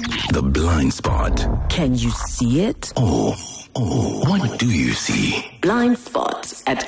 The blind spot. Can you see it? Oh, what do you see? Blind Spot at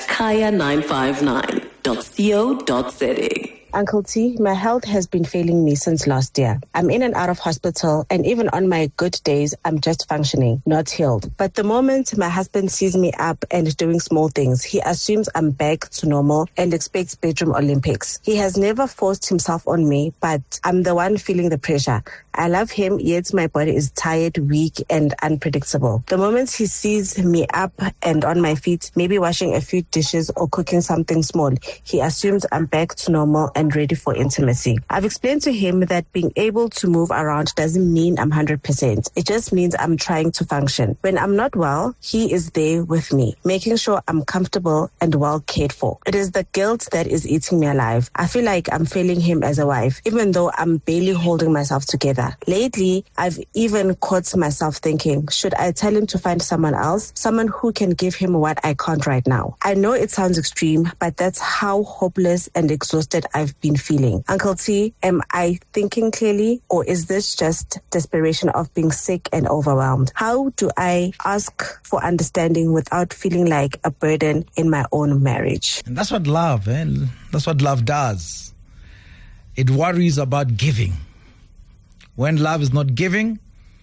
kaya959.co.za. Uncle T, my health has been failing me since last year. I'm in and out of hospital, and even on my good days, I'm just functioning, not healed. But the moment my husband sees me up and doing small things, he assumes I'm back to normal and expects bedroom Olympics. He has never forced himself on me, but I'm the one feeling the pressure. I love him, yet my body is tired, weak, and unpredictable. The moment he sees me up and on my feet, maybe washing a few dishes or cooking something small, he assumes I'm back to normal and ready for intimacy. I've explained to him that being able to move around doesn't mean I'm 100%. It just means I'm trying to function. When I'm not well, he is there with me, making sure I'm comfortable and well cared for. It is the guilt that is eating me alive. I feel like I'm failing him as a wife, even though I'm barely holding myself together. Lately, I've even caught myself thinking, should I tell him to find someone else, someone who can give him what I can't right now? I know it sounds extreme, but that's how hopeless and exhausted I've been feeling. Uncle T, am I thinking clearly, or is this just desperation of being sick and overwhelmed? How do I ask for understanding without feeling like a burden in my own marriage? And that's what love, that's what love does. It worries about giving. When love is not giving,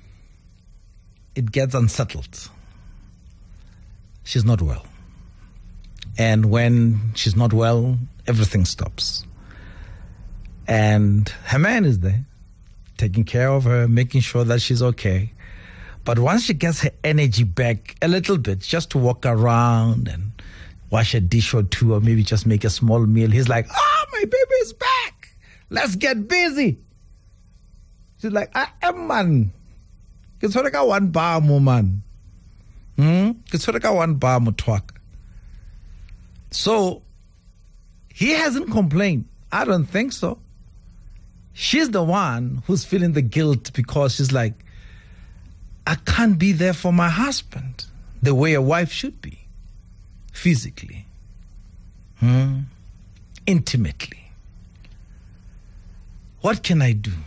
it gets unsettled. She's not well. And when she's not well, everything stops. And her man is there, taking care of her, making sure that she's okay. But once she gets her energy back a little bit, just to walk around and wash a dish or two, or maybe just make a small meal, he's like, my baby is back. Let's get busy. She's like, I am man. It's like a one bar man. It's like a one bar twak. So he hasn't complained. I don't think so. She's the one who's feeling the guilt because she's like, I can't be there for my husband the way a wife should be, physically, intimately. What can I do?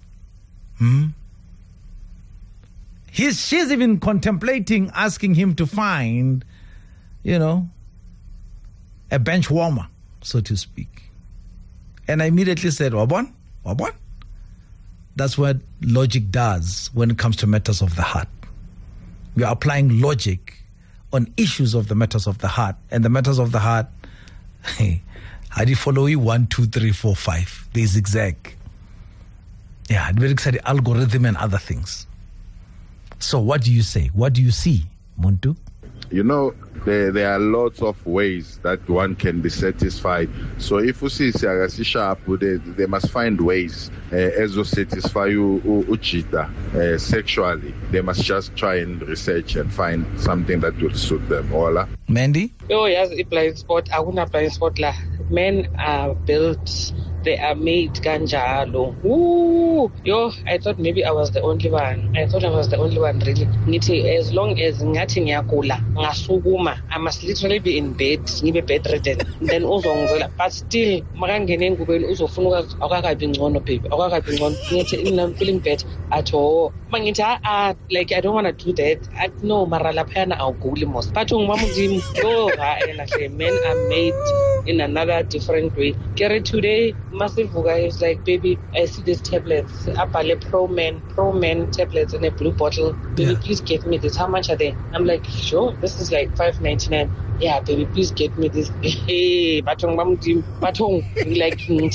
She's even contemplating asking him to find, a bench warmer, so to speak. And I immediately said, Wabon? That's what logic does when it comes to matters of the heart. We are applying logic on issues of the matters of the heart. And the matters of the heart, how do you follow you? 1, 2, 3, 4, 5. They zigzag. Yeah, very excited algorithm and other things. So what do you say? What do you see, Muntu? There are lots of ways that one can be satisfied. So if you see Siagasi sharp, they must find ways as to satisfy you Uchita sexually. They must just try and research and find something that will suit them. Ola. Mandy? Oh, yes, a blind spot. I wouldn't blind spot. Men are built. They are made ganjalo. Ooh, I thought maybe I was the only one. Really. Ngithi, as long as ngathi ngiyagula, ngasukuma, I must literally be in bed, ngibe bedridden. Then uzongizela. But still, makangene engubeni uzofuna akakabi ngcono baby. Akakabi ngcono. Ngithi I'm feeling bad at all. Mangithi like I don't want to do that. No, mara laphana awuguli most. But ungimamuzimi, men are made in another different way. Kere today, massive guy is like, baby, I see these tablets, Apale Pro Men tablets in a blue bottle. Baby, please get me this. How much are they? I'm like, sure, this is like $5.99. Yeah, baby, please get me this. Hey, batong, like,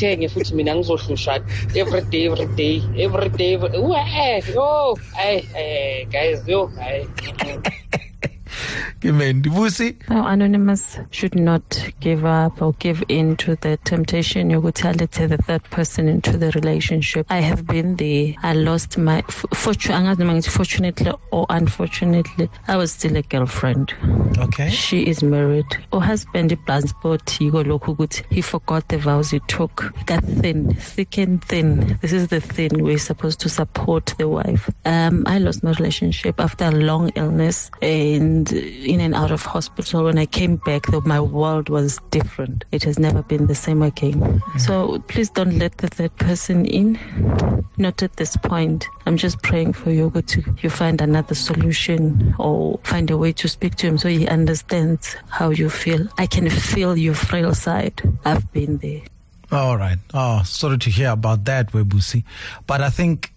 every day. Guys, Anonymous should not give up or give in to the temptation. You could tell it to the third person into the relationship. I have been there. I lost my fortunately or unfortunately, I was still a girlfriend. Okay. She is married. Her husband he forgot the vows he took. That thin, thick and thin. This is the thin we're supposed to support the wife. I lost my relationship after a long illness, and in and out of hospital. When I came back, my world was different. It has never been the same again. So please don't let the third person in. Not at this point. I'm just praying for you to you find another solution or find a way to speak to him so he understands how you feel. I can feel your frail side. I've been there. All right. Oh, sorry to hear about that, Webusi. But I think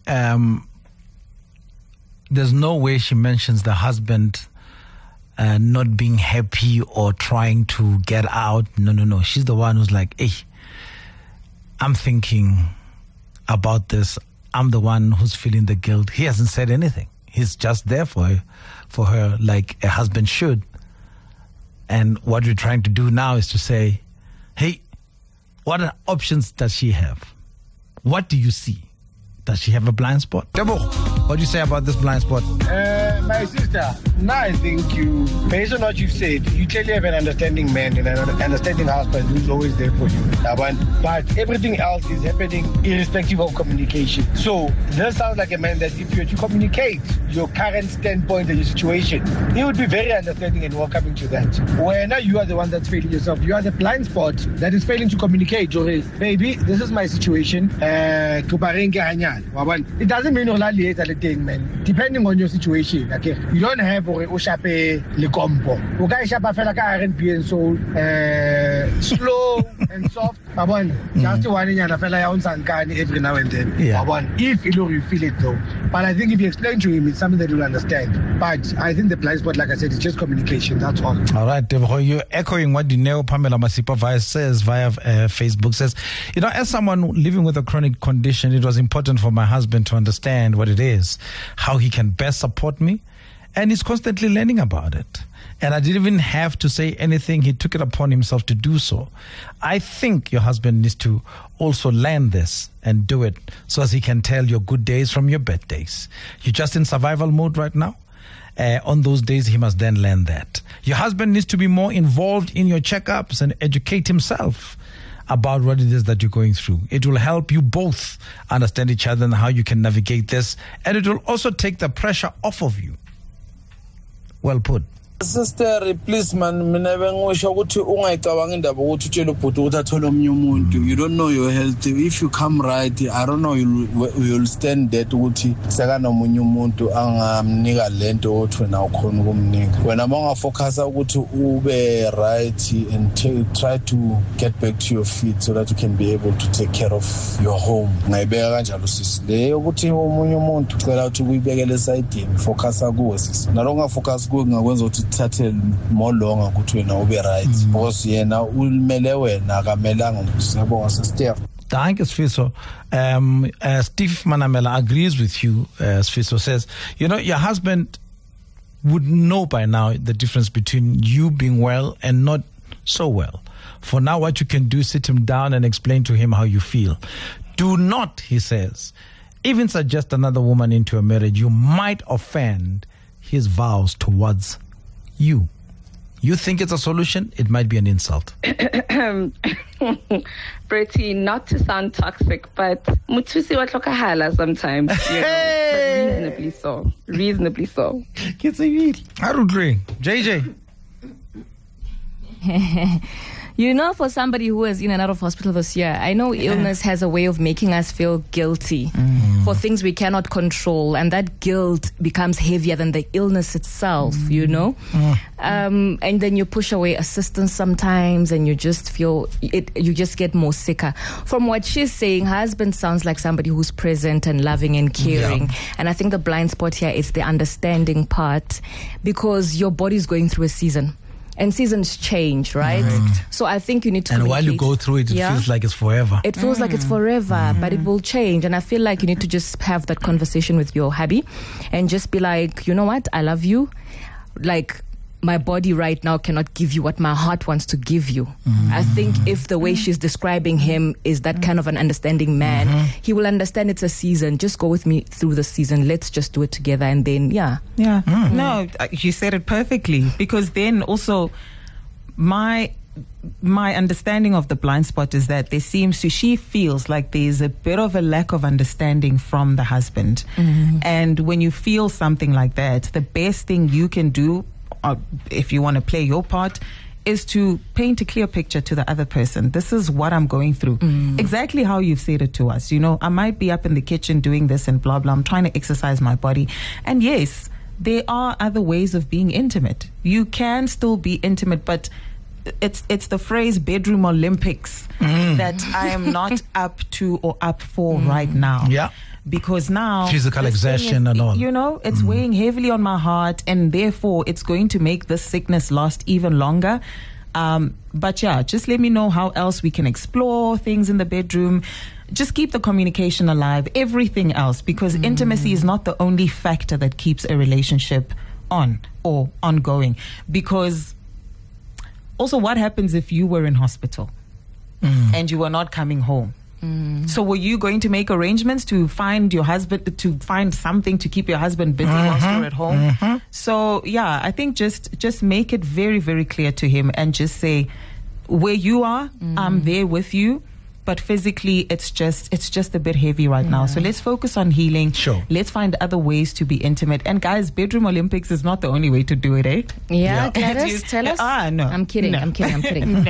there's no way she mentions the husband not being happy or trying to get out. No. She's the one who's like, hey, I'm thinking about this. I'm the one who's feeling the guilt. He hasn't said anything. He's just there for her like a husband should. And what we're trying to do now is to say, hey, what options does she have? What do you see? Does she have a blind spot? Debo, what do you say about this blind spot? My sister, now I think based on what you've said, you clearly have an understanding man and an understanding husband who's always there for you. But everything else is happening irrespective of communication. So this sounds like a man that if you were to communicate your current standpoint and your situation, he would be very understanding and welcoming to that. Where now you are the one that's failing yourself. You are the blind spot that is failing to communicate. Baby, this is my situation. It doesn't mean you're man. Depending on your situation, okay, you don't have le compo. And so slow and soft. Just one every now and then. If you feel it though. But I think if you explain to him, it's something that he'll understand. But I think the blind spot, like I said, is just communication. That's all. All right, you're echoing what Dineo Pamela Masipa says via Facebook. Says, as someone living with a chronic condition, it was important for my husband to understand what it is, how he can best support me, and he's constantly learning about it. And I didn't even have to say anything. He took it upon himself to do so. I think your husband needs to also learn this and do it so as he can tell your good days from your bad days. You're just in survival mode right now. On those days, he must then learn that. Your husband needs to be more involved in your checkups and educate himself about what it is that you're going through. It will help you both understand each other and how you can navigate this. And it will also take the pressure off of you. Well put. Sister, please man, you don't know your health. If you come right, I don't know, you'll stand there to when I'm focus ube right and try to get back to your feet so that you can be able to take care of your home. That'll more long right because Thank you, Sfiso. Steve Manamela agrees with you. Sfiso says, your husband would know by now the difference between you being well and not so well. For now, what you can do is sit him down and explain to him how you feel. Do not, he says, even suggest another woman into a marriage. You might offend his vows towards you. You think it's a solution, it might be an insult. Pretty, not to sound toxic, but muthusi wa tlhokahala sometimes. But reasonably so. I don't drink. JJ. For somebody who is in and out of hospital this year, I know illness has a way of making us feel guilty for things we cannot control, and that guilt becomes heavier than the illness itself, and then you push away assistance sometimes, and you just feel it. You just get more sicker. From what she's saying, her husband sounds like somebody who's present and loving and caring, and I think the blind spot here is the understanding part, because your body's going through a season. And seasons change, right? So I think you need to while you go through it, it feels like it's forever. It feels like it's forever, but it will change. And I feel like you need to just have that conversation with your hubby and just be like, you know what? I love you. Like, my body right now cannot give you what my heart wants to give you. I think if the way she's describing him is that kind of an understanding man, he will understand it's a season. Just go with me through the season. Let's just do it together. And then, No, you said it perfectly. Because then also my understanding of the blind spot is that she feels like there's a bit of a lack of understanding from the husband. And when you feel something like that, the best thing you can do if you want to play your part, is to paint a clear picture to the other person. This is what I'm going through. Exactly how you've said it to us. I might be up in the kitchen doing this and blah, blah. I'm trying to exercise my body. And yes, there are other ways of being intimate. You can still be intimate, but it's the phrase bedroom Olympics that I am not up to or up for right now. Yeah. Because now physical exertion and all. It's weighing heavily on my heart, and therefore it's going to make this sickness last even longer. But yeah, just let me know how else we can explore things in the bedroom. Just keep the communication alive, everything else, because intimacy is not the only factor that keeps a relationship on or ongoing. Because also, what happens if you were in hospital and you were not coming home? So were you going to make arrangements to find your husband, to find something to keep your husband busy whilst you're at home? So yeah, I think just make it very, very clear to him and just say, where you are, I'm there with you. But physically, it's just a bit heavy right now. So let's focus on healing. Sure. Let's find other ways to be intimate. And guys, bedroom Olympics is not the only way to do it, eh? Yeah. Gladys, tell us. No. I'm kidding. I'm kidding.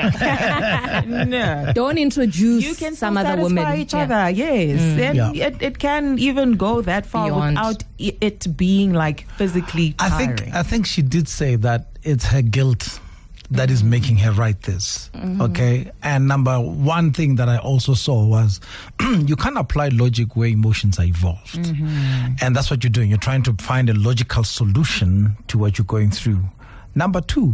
No. Don't introduce You can some other women. satisfy each other, yes. And it can even go that far Beyond. without it being like physically tiring. I think she did say that it's her guilt that is making her write this. Okay? And number one thing that I also saw was you can't apply logic where emotions are involved. And that's what you're doing. You're trying to find a logical solution to what you're going through. Number two,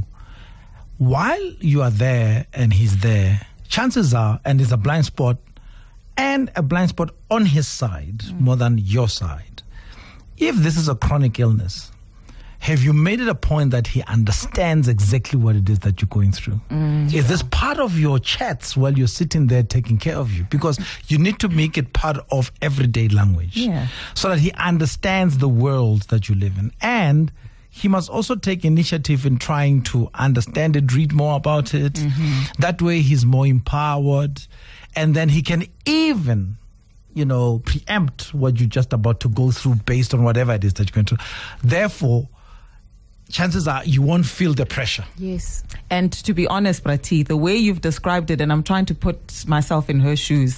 while you are there and he's there, chances are, and there's a blind spot, and a blind spot on his side more than your side. If this is a chronic illness, have you made it a point that he understands exactly what it is that you're going through? Is this part of your chats while you're sitting there taking care of you? Because you need to make it part of everyday language so that he understands the world that you live in. And he must also take initiative in trying to understand it, read more about it. That way he's more empowered. And then he can even preempt what you're just about to go through based on whatever it is that you're going through. Therefore, chances are you won't feel the pressure. Yes. And to be honest, Prati, the way you've described it, and I'm trying to put myself in her shoes,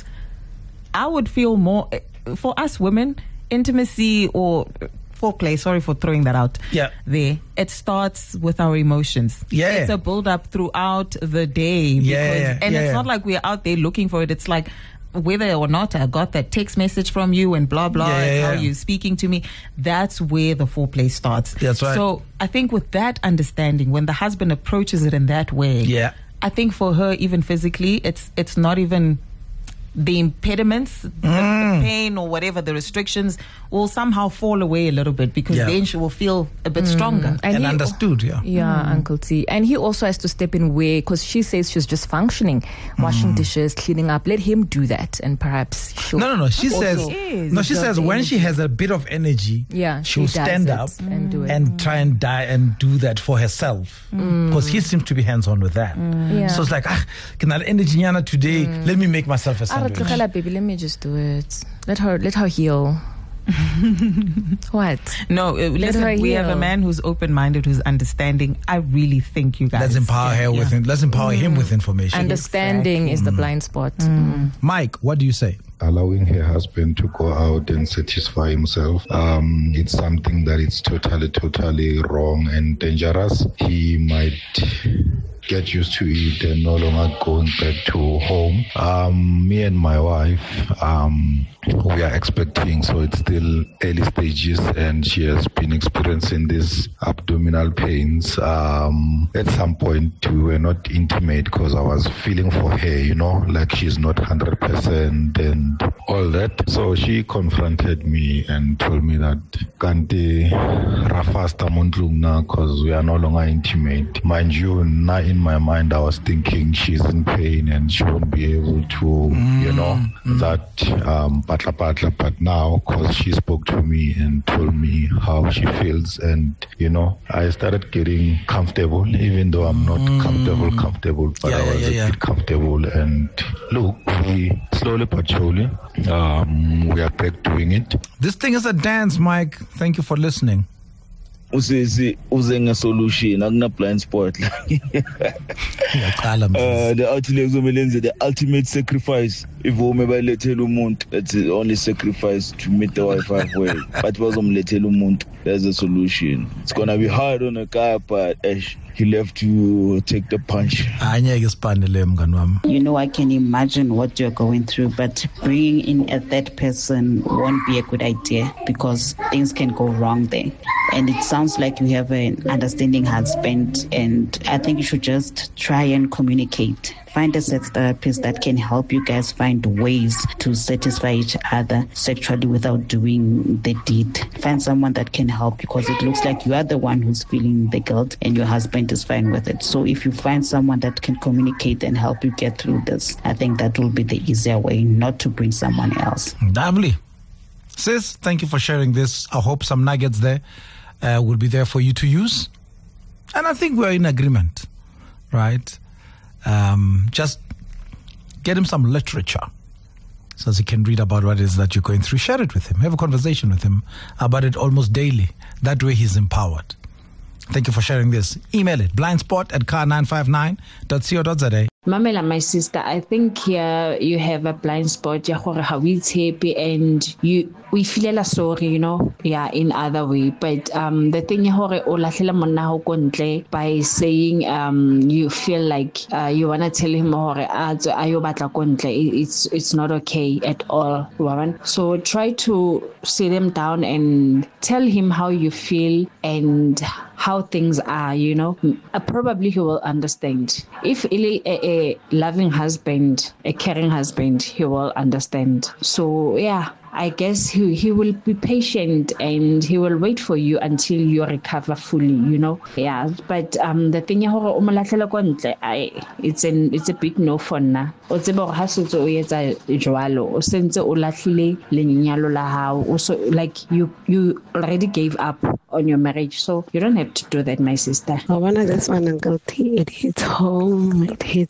I would feel more, for us women, intimacy or foreplay, sorry for throwing that out there, it starts with our emotions. It's a build-up throughout the day. It's not like we're out there looking for it. It's like, whether or not I got that text message from you and blah, blah, and how you're speaking to me, that's where the foreplay starts. That's right. So I think with that understanding, when the husband approaches it in that way, I think for her, even physically, it's not even the impediments, the pain or whatever, the restrictions will somehow fall away a little bit because then she will feel a bit stronger. And understood, Uncle T. And he also has to step in where, because she says she's just functioning, washing dishes, cleaning up. Let him do that, and perhaps she'll... No. She says when she has a bit of energy, she'll stand up and do it. And try and do that for herself. Because he seems to be hands-on with that. So it's like, can I energy today? Let me make myself a sandwich. Baby, let me just do it. Let her heal. What? No, listen, we have a man who's open-minded, who's understanding. I really think you guys... Let's empower her let's empower him with information. Understanding is the blind spot. Mike, what do you say? Allowing her husband to go out and satisfy himself, it's something that is totally wrong and dangerous. He might get used to it and no longer going back to home. Me and my wife, we are expecting, so it's still early stages, and she has been experiencing these abdominal pains. At some point, we were not intimate because I was feeling for her, like she's not 100% and all that. So she confronted me and told me that Kanti Rafasta Montlungna, because we are no longer intimate. Mind you, now in my mind, I was thinking she's in pain and she won't be able to, that patla. But now, because she spoke to me and told me how she feels, and I started getting comfortable, even though I'm not comfortable, but I was a bit comfortable. And look, we slowly but surely, we are back doing it. This thing is a dance, Mike. Thank you for listening. usisi uze nge-solution akuna blind spot the ultimate sacrifice if ume bayilethela umuntu that's the only sacrifice to meet the wife halfway but bazomlethela umuntu there's a solution. It's gonna be hard on a guy but he'll have to take the punch. You know, I can imagine what you're going through, but bringing in a third person won't be a good idea because things can go wrong there. And it sounds like you have an understanding husband, and I think you should just try and communicate. Find a sex therapist that can help you guys find ways to satisfy each other sexually without doing the deed. Find someone that can help because it looks like you are the one who's feeling the guilt and your husband is fine with it. So if you find someone that can communicate and help you get through this, I think that will be the easier way, not to bring someone else. Lovely. Sis, thank you for sharing this. I hope some nuggets there will be there for you to use. And I think we're in agreement, right? Just get him some literature so as he can read about what it is that you're going through. Share it with him. Have a conversation with him about it almost daily. That way he's empowered. Thank you for sharing this. Email it, blindspot@car959.co.za. Mamela, my sister, I think here you have a blind spot. How it's happy and we feel sorry, you know, in other way. But the thing by saying you feel like you wanna tell him it's not okay at all. So try to sit him down and tell him how you feel and how things are, you know. Probably he will understand. If a loving husband, a caring husband, he will understand. So I guess he will be patient and he will wait for you until you recover fully, you know. But the thing it's a big no for now. Also like you already gave up on your marriage, so you don't have to do that, my sister. I wanna this one, Uncle T. It hits home.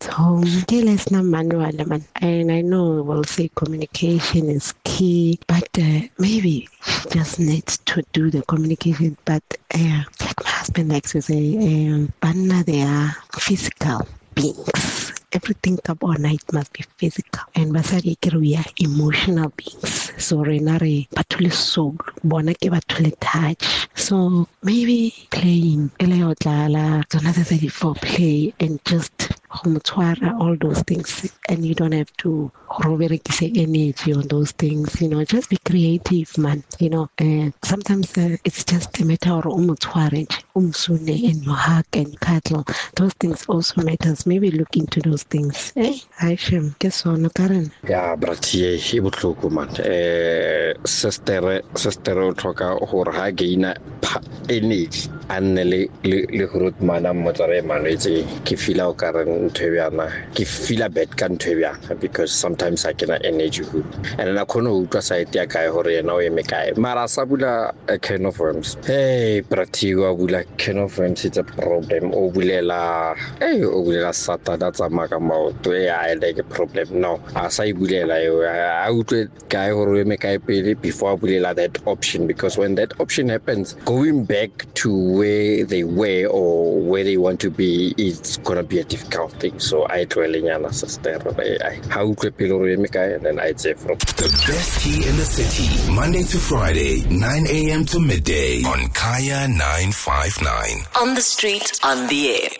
And I know we'll say communication is key, but maybe she just needs to do the communication. But like my husband likes to say, Banna, they are physical beings. Everything about night must be physical. And basari we are emotional beings. So renare batuli soul, bona ke batuli touch. So maybe playing, for play and just all those things, and you don't have to say energy on those things, you know. Just be creative, man, you know. Sometimes it's just a matter of and you hug and cuddle. Those things also matters. Maybe look into those things. Aisha, guess on Karen. Bratie, he would look, man. Sister, Toka, or Hagina, energy, and the Lihurut Manam Motare Manage, Kifila Karen. Kifila bed can because sometimes I cannot energy good. And I couldn't say guy or no mekai. Marasabula a can of worms. Hey, Pratiwa will like can of worms, it's a problem. Oh, Willela, Sata, that's a magamau. I like a problem. No, as I will, I would guy or mekai before we allow that option, because when that option happens, going back to where they were or where they want to be, it's gonna be a difficult thing. So I dwelling on a sister. How to and then I'd say from the best tea in the city, Monday to Friday, 9 a.m. to midday on Kaya 959. On the street, on the air.